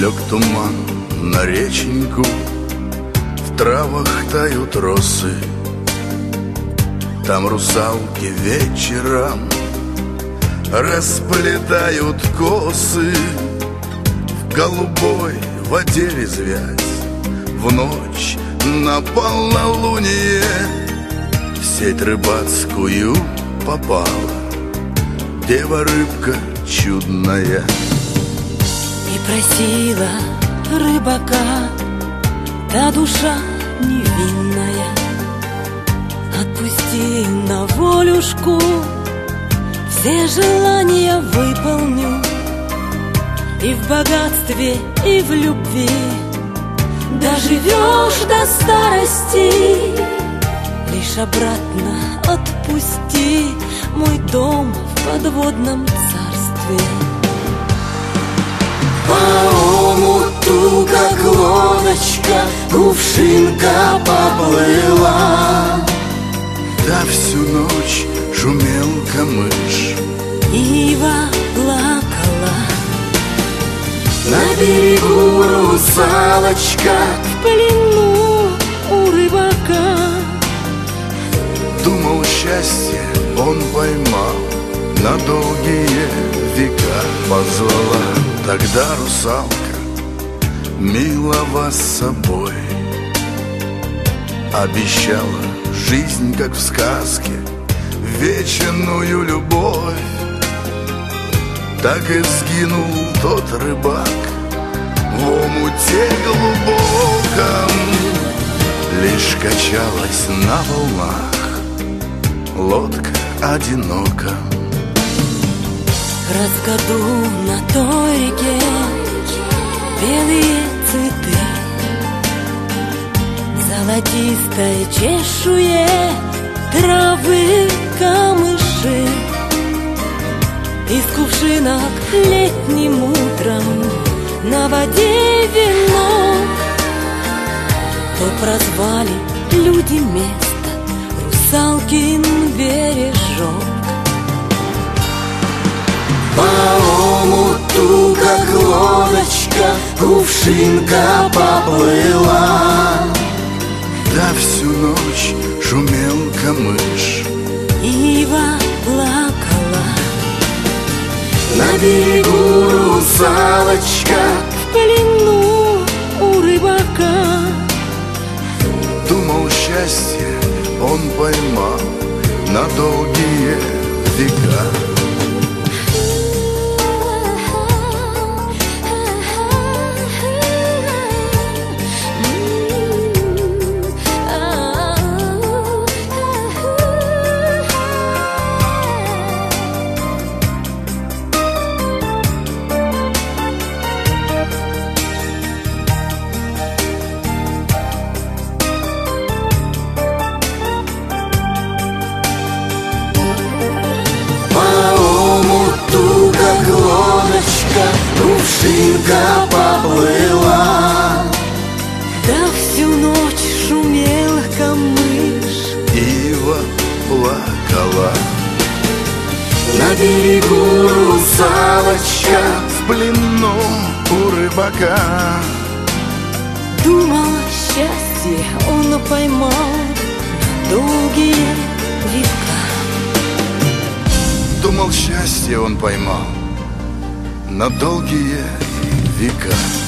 Лег туман на реченьку, в травах тают росы. Там русалки вечером расплетают косы. В голубой воде резвясь, в ночь на полнолуние в сеть рыбацкую попала дева-рыбка чудная. И просила рыбака та душа невинная: отпусти на волюшку, все желания выполню, и в богатстве, и в любви доживешь до старости. Лишь обратно отпусти мой дом в подводном царстве. По омуту, как лодочка, кувшинка поплыла. Да всю ночь шумел камыш, Ива плакала. на берегу русалочка В плену у рыбака. думал, счастье он поймал, на долгие века позвала. Тогда русалка, милого с собой, обещала жизнь, как в сказке, вечную любовь. Так и сгинул тот рыбак в омуте глубоком. Лишь качалась на волнах лодка одинока. Раз в году на той реке белые цветы, золотистой чешуе травы камыши. Из кувшинок летним утром на воде вино. То прозвали люди место Русалкин бережок. По омуту, как лодочка, кувшинка поплыла. Да всю ночь шумел камыш, Ива плакала. на берегу русалочка В плену у рыбака. думал, счастье он поймал на долгие века. Кувшинка поплыла. Да всю ночь шумел камыш. Ива плакала. На берегу русалочка в плену у рыбака. Думал, счастье он поймал на долгие века. Думал, счастье он поймал на долгие века.